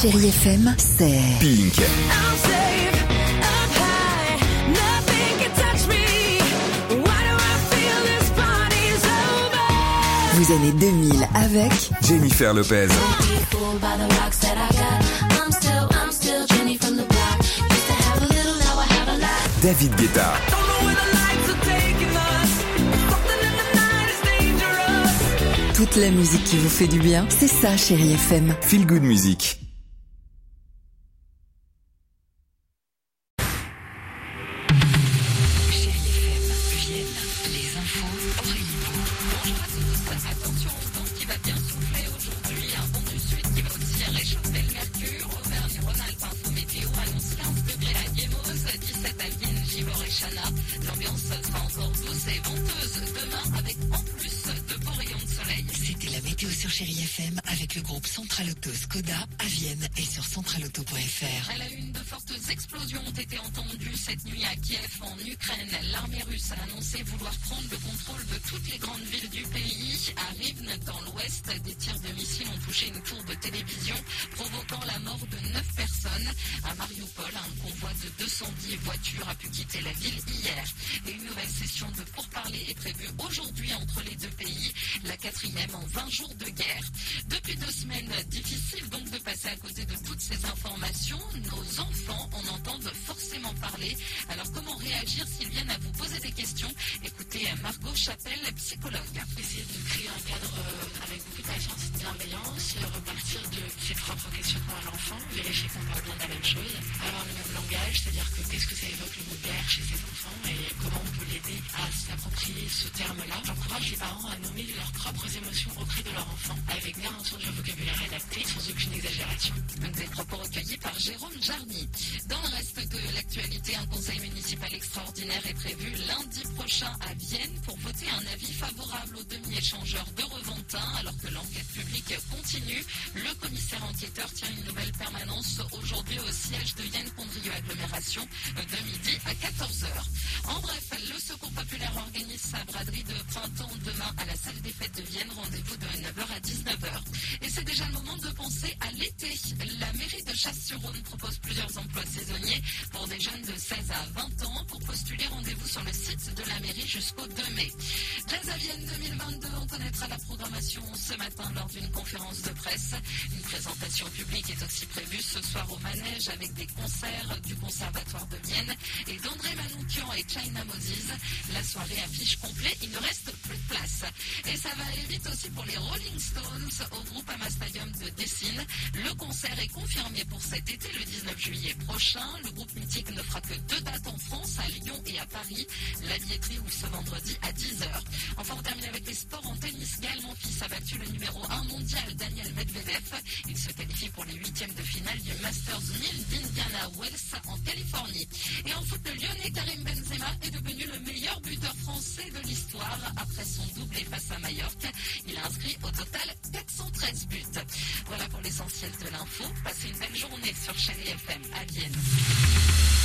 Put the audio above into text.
Chérie FM, c'est Pink. vous années 2000 avec Jennifer Lopez. David Guetta. toute la musique qui vous fait du bien. C'est ça, Chérie FM. Feel Good Music. L'ambiance sera encore douce et venteuse demain avec en plus de beaux rayons de soleil. C'était la météo sur Chérie FM avec le groupe Central Auto Skoda à Vienne et sur centralauto.fr. À la une, de fortes explosions ont été entendues cette nuit à Kiev en Ukraine. L'armée russe a annoncé vouloir prendre le contrôle de toutes les grandes villes du pays. À Rivne, dans l'ouest, des tirs de missiles ont touché une tour de télévision, provoquant la mort de 9 personnes. À Mariupol, un convoi de 210 voitures a pu quitter la ville hier. Et une nouvelle session de pourparlers est prévue aujourd'hui entre les deux pays, la 4e en 20 jours de guerre. Depuis 2 semaines, difficile donc de passer à côté de toutes ces informations. Nos enfants en entendent forcément parler. Alors comment réagir s'ils viennent à vous poser des questions? Écoutez Margot Chapelle, psychologue. Essayer de créer un cadre avec beaucoup de patience et de bienveillance, repartir de ses propres questionnements à l'enfant, vérifier qu'on parle bien de la même chose, avoir le même langage, c'est-à-dire que qu'est-ce que ça évoque le mot guerre chez ses enfants et comment on peut l'aider à s'approprier ce terme-là. J'encourage les parents à nommer leurs propres émotions auprès de leur enfant, avec bien entendu un vocabulaire adapté, sans aucune exagération. Des propos recueillis par Jérôme Jarny. Dans le reste de l'actualité, un conseil municipal extraordinaire est prévu lundi prochain à Vienne pour voter un avis favorable aux demi-échangeurs de Reventin. Alors que l'enquête publique continue, le commissaire enquêteur tient une nouvelle permanence aujourd'hui au siège de Vienne-Condrieu Agglomération de midi à 14h. En bref, le Secours populaire organise sa braderie de printemps demain à la salle des fêtes de Vienne. Rendez-vous de 9h à 19h. Et c'est déjà le moment de penser à l'été. La mairie de Chasse-sur-Rhône propose plusieurs emplois saisonniers pour des jeunes de 16 à 20 ans. Pour postuler, rendez-vous sur le site de la mairie jusqu'au 2 mai. Jazz à Vienne 2022, on connaîtra la programmation ce matin lors d'une conférence de presse. Une présentation publique est aussi prévue ce soir au Manège avec des concerts du Conservatoire de Vienne et d'André Manoukian et China Moses. La soirée affiche complet, il ne reste plus de place. Et ça va aller vite aussi pour les Rolling Stones au Groupama Stadium de Dessine. Le concert est confirmé pour cet été, le 19 juillet prochain. Le groupe mythique ne fera que 2 dates en France, à Lyon et à Paris. La billetterie ouvre ce vendredi à 10h. Enfin, on termine avec les sports en tennis. Gaël Monfils a battu le numéro 1 mondial, Daniel Medvedev. Il se qualifie pour les 8e de finale du Masters 1000 d'Indiana Wells en Californie. Et en foot, le Lyonnais Karim Benzema est devenu le meilleur buteur français de l'histoire après son doublé face à Majorque. Il a inscrit au total 413 buts. Voilà pour l'essentiel de l'info. Passez une belle journée sur Chérie FM à Vienne.